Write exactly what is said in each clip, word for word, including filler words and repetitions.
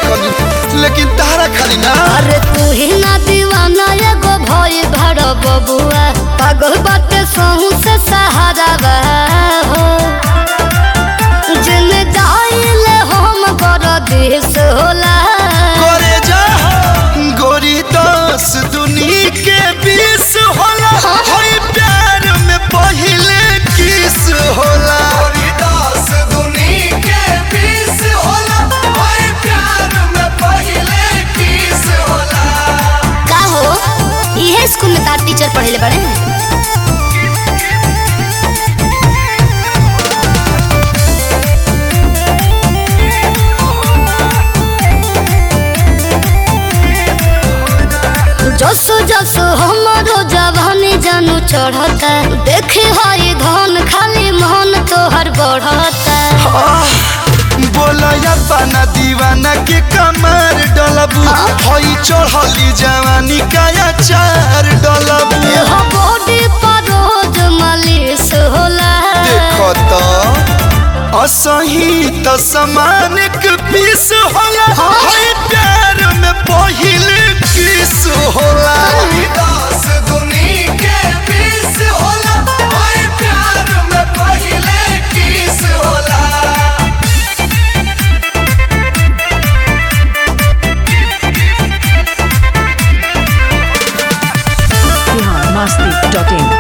देखनी लेकिन तारा खाली ना। अरे तू ही ना दीवाना एगो भई भड़ बबुआ पागल बाटे सहू से सहारा हो जिन जाइले हम कर देश होला करे जा गोरी दस दुनी के बीस होला होई प्यार में पहिले किस होला गोरी दस दुनी के बीस होला होई प्यार में पहिले किस होला। का हो इहे स्कूल में तार टीचर पढ़ेले बड़े जसो जसो हमारो जवानी जानू चढ़ता देखे हई धन खाली मन तोहर बढ़ता। बोला पाना दीवाना के कमर डलबू हई चढ़ली जवानी का चार डलबू हो बॉडी पर रोज मालिश होला देखो तो असही तो समान के पीस होला हई प्यार में पहिले किस होला दस दुनी के पीस होला हई प्यार में पहिले किस होला। बिहार मस्ती डॉट इन।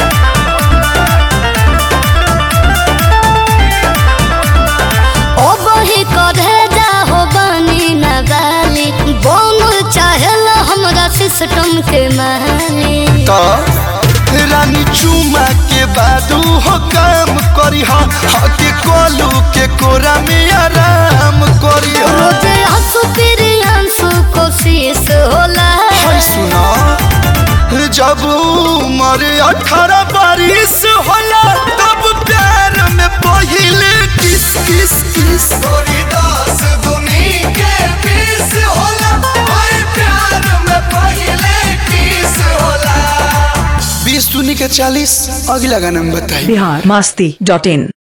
ओ बही करे जा हो बनी ना गाली बोल चाहेला हमरा सिस्टम के माली तो रानी चुमा के बादू हो काम करी हा के कोलू के कोरा में आराम करी हा रोजे हंसू फिर हंसू कोशिश होला हाय सुना जब उम्र अठारह बारिश होला तब प्यार में पहिले किस किस किस गोरी दस दुनी के बीस होला हाय प्यार में पहिले किस होला। बीस दुनी के चालीस अगला गाना में बताइए। बिहार मस्ती डॉट इन।